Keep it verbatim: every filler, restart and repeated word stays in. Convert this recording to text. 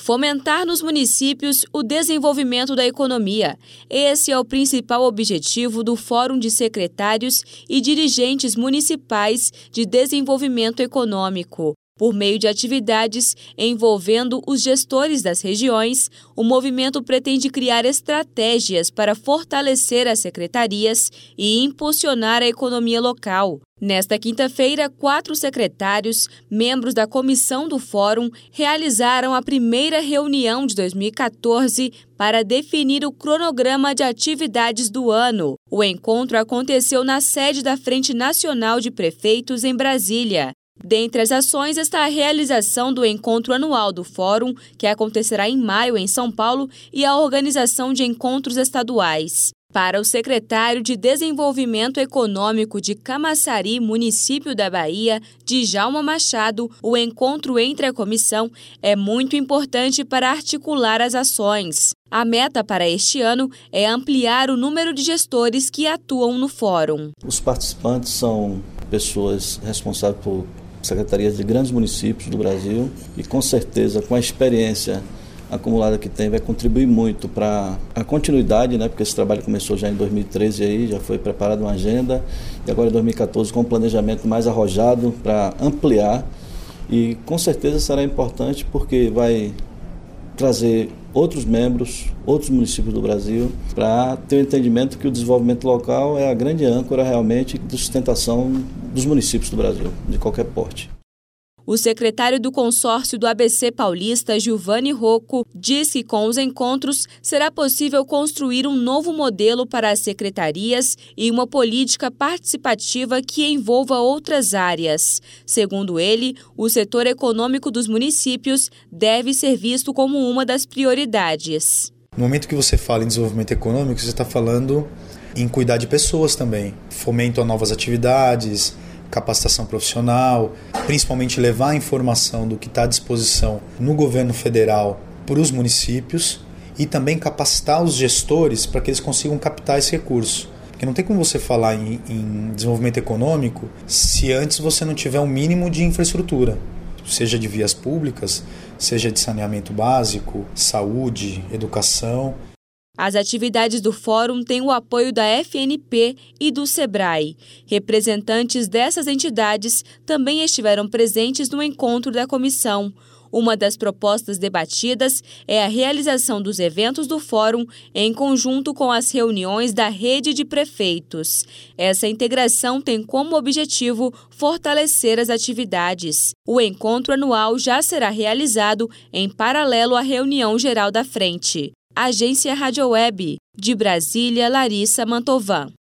Fomentar nos municípios o desenvolvimento da economia. Esse é o principal objetivo do Fórum de Secretários e Dirigentes Municipais de Desenvolvimento Econômico. Por meio de atividades envolvendo os gestores das regiões, o movimento pretende criar estratégias para fortalecer as secretarias e impulsionar a economia local. Nesta quinta-feira, quatro secretários, membros da comissão do Fórum, realizaram a primeira reunião de dois mil e quatorze para definir o cronograma de atividades do ano. O encontro aconteceu na sede da Frente Nacional de Prefeitos, em Brasília. Dentre as ações está a realização do encontro anual do Fórum, que acontecerá em maio em São Paulo, e a organização de encontros estaduais. Para o secretário de Desenvolvimento Econômico de Camaçari, município da Bahia, Djalma Machado, o encontro entre a comissão é muito importante para articular as ações. A meta para este ano é ampliar o número de gestores que atuam no fórum. Os participantes são pessoas responsáveis por secretarias de grandes municípios do Brasil e, com certeza, com a experiência acumulada que tem, vai contribuir muito para a continuidade, né? Porque esse trabalho começou já em dois mil e treze, aí, já foi preparada uma agenda, e agora em dois mil e quatorze com um planejamento mais arrojado para ampliar, e com certeza será importante porque vai trazer outros membros, outros municípios do Brasil, para ter o entendimento que o desenvolvimento local é a grande âncora realmente de sustentação dos municípios do Brasil, de qualquer porte. O secretário do consórcio do A B C Paulista, Giovanni Rocco, diz que com os encontros será possível construir um novo modelo para as secretarias e uma política participativa que envolva outras áreas. Segundo ele, o setor econômico dos municípios deve ser visto como uma das prioridades. No momento que você fala em desenvolvimento econômico, você está falando em cuidar de pessoas também, fomento a novas atividades, capacitação profissional, principalmente levar a informação do que está à disposição no governo federal para os municípios e também capacitar os gestores para que eles consigam captar esse recurso. Porque não tem como você falar em, em desenvolvimento econômico se antes você não tiver um mínimo de infraestrutura, seja de vias públicas, seja de saneamento básico, saúde, educação. As atividades do Fórum têm o apoio da F N P e do SEBRAE. Representantes dessas entidades também estiveram presentes no encontro da comissão. Uma das propostas debatidas é a realização dos eventos do Fórum em conjunto com as reuniões da rede de prefeitos. Essa integração tem como objetivo fortalecer as atividades. O encontro anual já será realizado em paralelo à reunião geral da frente. Agência Rádio Web. De Brasília, Larissa Mantovan.